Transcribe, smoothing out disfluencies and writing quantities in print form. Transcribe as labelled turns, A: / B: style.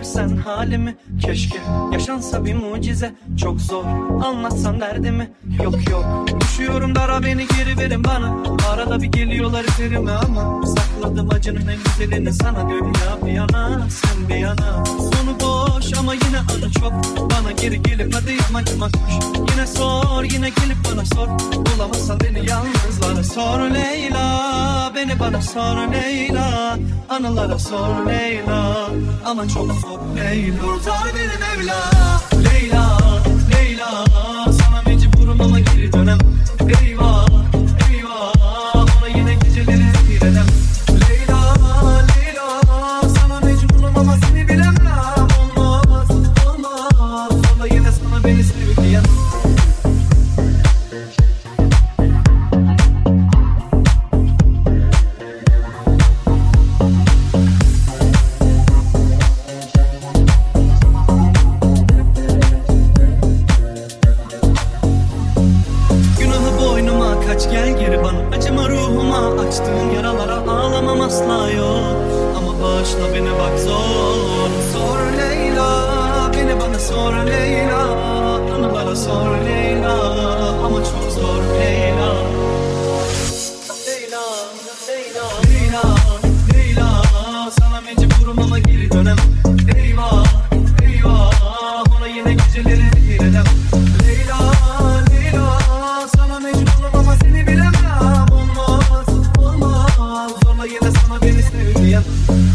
A: görsen halimi. Keşke yaşansa bir mucize, çok zor anlatsan derdimi. Yok yok, düşüyorum dara, beni geri verin bana. Arada bir geliyorlar üzerime ama sakladım acının en güzelini sana. Dünya bir yana, sen bir yana, sonu boş ama yine anı çok. Bana geri gelip hadi yamacıma koş. Yine sor, yine gelip bana sor. Bulamazsan beni yalnızlara sor Leyla. Beni bana sor Leyla. Anılara sor Leyla. Ama çok zor Leyla. Kurtar beni Mevla. Leyla, Leyla. Sana mecburum ama geri dönem. Eyvah, eyvah. Ona yine geceleri zehir edem. Leyla, Leyla. Sana mecburum ama seni bilemem. Olmaz, olmaz. Sonra yine sana beni sev diyemem. Gel geri bana, acıma ruhuma, açtığın yaralara ağlamam asla yok. Ama bağışla beni bak zor. Sor Leyla, beni bana sor Leyla. Anılara sor Leyla. Ama çok zor Leyla. Leyla, Leyla, Leyla, Leyla. Sana mecburum ama geri dönem. Eyvah, eyvah. Ona yine geceleri zehir edem. Leyla, Leyla. Sana mecburum ama seni bilemem. Olmaz, olmaz. Sonra yine sana beni sev diyem.